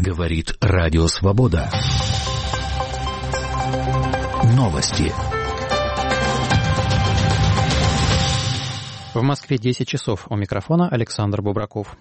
Говорит Радио Свобода. Новости. В Москве 10 часов. У микрофона Александр Бубраков.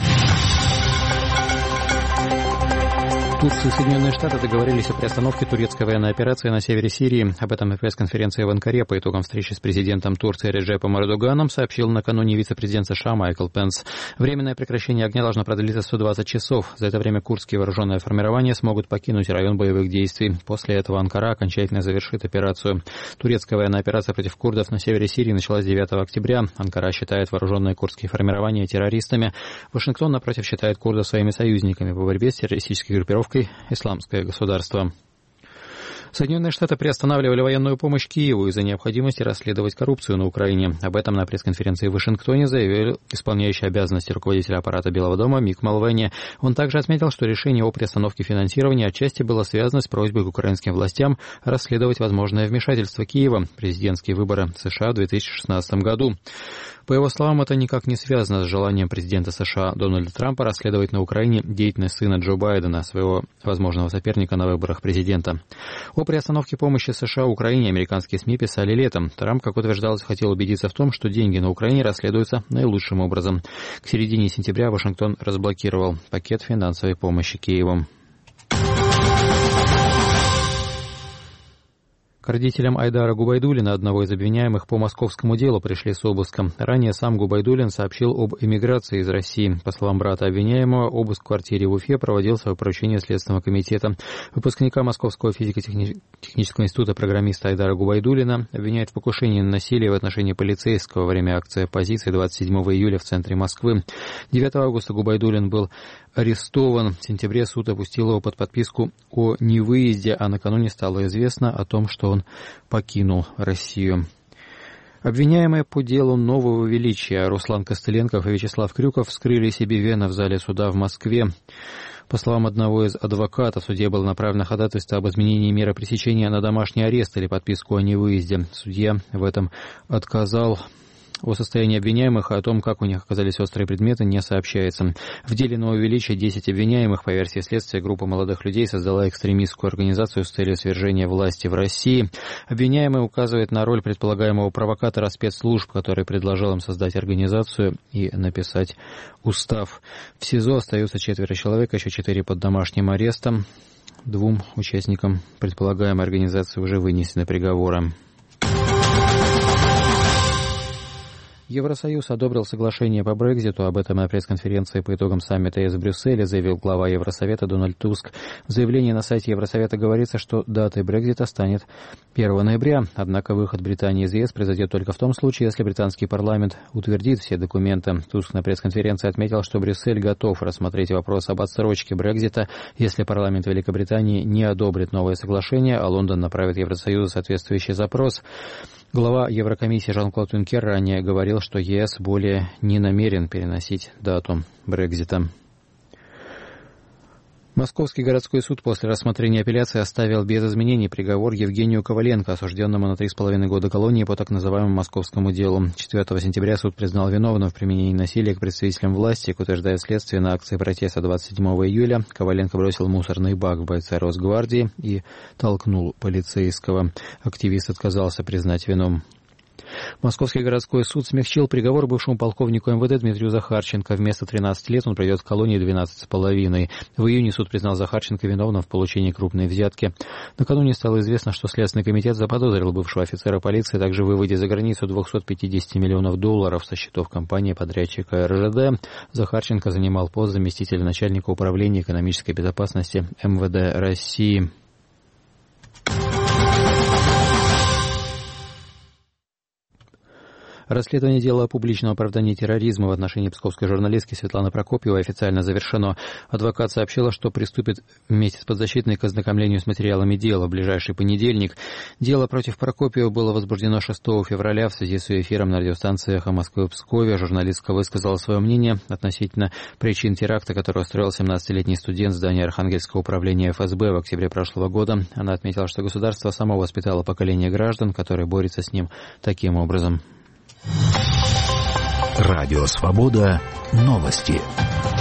Турция и Соединенные Штаты договорились о приостановке турецкой военной операции на севере Сирии. Об этом на пресс-конференции в Анкаре по итогам встречи с президентом Турции Реджепом Эрдоганом сообщил накануне вице-президент США Майкл Пенс. Временное прекращение огня должно продлиться 120 часов. За это время курдские вооруженные формирования смогут покинуть район боевых действий. После этого Анкара окончательно завершит операцию. Турецкая военная операция против курдов на севере Сирии началась 9 октября. Анкара считает вооруженные курдские формирования террористами. Вашингтон, напротив, считает курдов своими союзниками по борьбе с террористической группировкой «Исламское государство». Соединенные Штаты приостанавливали военную помощь Киеву из-за необходимости расследовать коррупцию на Украине. Об этом на пресс-конференции в Вашингтоне заявил исполняющий обязанности руководителя аппарата Белого дома Мик Малвени. Он также отметил, что решение о приостановке финансирования отчасти было связано с просьбой к украинским властям расследовать возможное вмешательство Киева в президентские выборы США в 2016 году. По его словам, это никак не связано с желанием президента США Дональда Трампа расследовать на Украине деятельность сына Джо Байдена, своего возможного соперника на выборах президента. О приостановке помощи США Украине американские СМИ писали летом. Трамп, как утверждалось, хотел убедиться в том, что деньги на Украине расследуются наилучшим образом. К середине сентября Вашингтон разблокировал пакет финансовой помощи Киеву. К родителям Айдара Губайдуллина, одного из обвиняемых по московскому делу, пришли с обыском. Ранее сам Губайдуллин сообщил об эмиграции из России. По словам брата обвиняемого, обыск в квартире в Уфе проводился по поручению Следственного комитета. Выпускника Московского физико-технического института программиста Айдара Губайдуллина обвиняют в покушении на насилие в отношении полицейского во время акции оппозиции 27 июля в центре Москвы. 9 августа Губайдуллин был арестован. В сентябре суд опустил его под подписку о невыезде, а накануне стало известно о том, что он покинул Россию. Обвиняемые по делу нового величия Руслан Костыленков и Вячеслав Крюков вскрыли себе вены в зале суда в Москве. По словам одного из адвокатов, в суде было направлено ходатайство об изменении меры пресечения на домашний арест или подписку о невыезде. Судья в этом отказал. О состоянии обвиняемых и о том, как у них оказались острые предметы, не сообщается. В деле нового величия 10 обвиняемых, по версии следствия, группа молодых людей создала экстремистскую организацию с целью свержения власти в России. Обвиняемый указывает на роль предполагаемого провокатора спецслужб, который предложил им создать организацию и написать устав. В СИЗО остаются 4 человек, еще 4 под домашним арестом. 2 участникам предполагаемой организации уже вынесены приговоры. Евросоюз одобрил соглашение по Брекситу. Об этом на пресс-конференции по итогам саммита в Брюсселе заявил глава Евросовета Дональд Туск. В заявлении на сайте Евросовета говорится, что датой Брексита станет 1 ноября. Однако выход Британии из ЕС произойдет только в том случае, если британский парламент утвердит все документы. Туск на пресс-конференции отметил, что Брюссель готов рассмотреть вопрос об отсрочке Брексита, если парламент Великобритании не одобрит новое соглашение, а Лондон направит Евросоюзу соответствующий запрос. Глава Еврокомиссии Жан-Клод Юнкер ранее говорил, что ЕС более не намерен переносить дату Брексита. Московский городской суд после рассмотрения апелляции оставил без изменений приговор Евгению Коваленко, осужденному на 3,5 года колонии по так называемому московскому делу. 4 сентября суд признал виновным в применении насилия к представителям власти. Как утверждает следствие, на акции протеста 27 июля Коваленко бросил мусорный бак в бойца Росгвардии и толкнул полицейского. Активист отказался признать вину. Московский городской суд смягчил приговор бывшему полковнику МВД Дмитрию Захарченко. Вместо 13 лет он пройдет в колонии 12,5. В июне суд признал Захарченко виновным в получении крупной взятки. Накануне стало известно, что Следственный комитет заподозрил бывшего офицера полиции также в выводе за границу $250 миллионов со счетов компании-подрядчика РЖД. Захарченко занимал пост заместителя начальника управления экономической безопасности МВД России. Расследование дела о публичном оправдании терроризма в отношении псковской журналистки Светланы Прокопьевой официально завершено. Адвокат сообщила, что приступит вместе с подзащитной к ознакомлению с материалами дела в ближайший понедельник. Дело против Прокопьевой было возбуждено 6 февраля в связи с ее эфиром на радиостанции «Эхо Москвы» в Пскове. Журналистка высказала свое мнение относительно причин теракта, который устроил 17-летний студент в здании Архангельского управления ФСБ в октябре прошлого года. Она отметила, что государство само воспитало поколение граждан, которые борются с ним таким образом. Радио Свобода. Новости.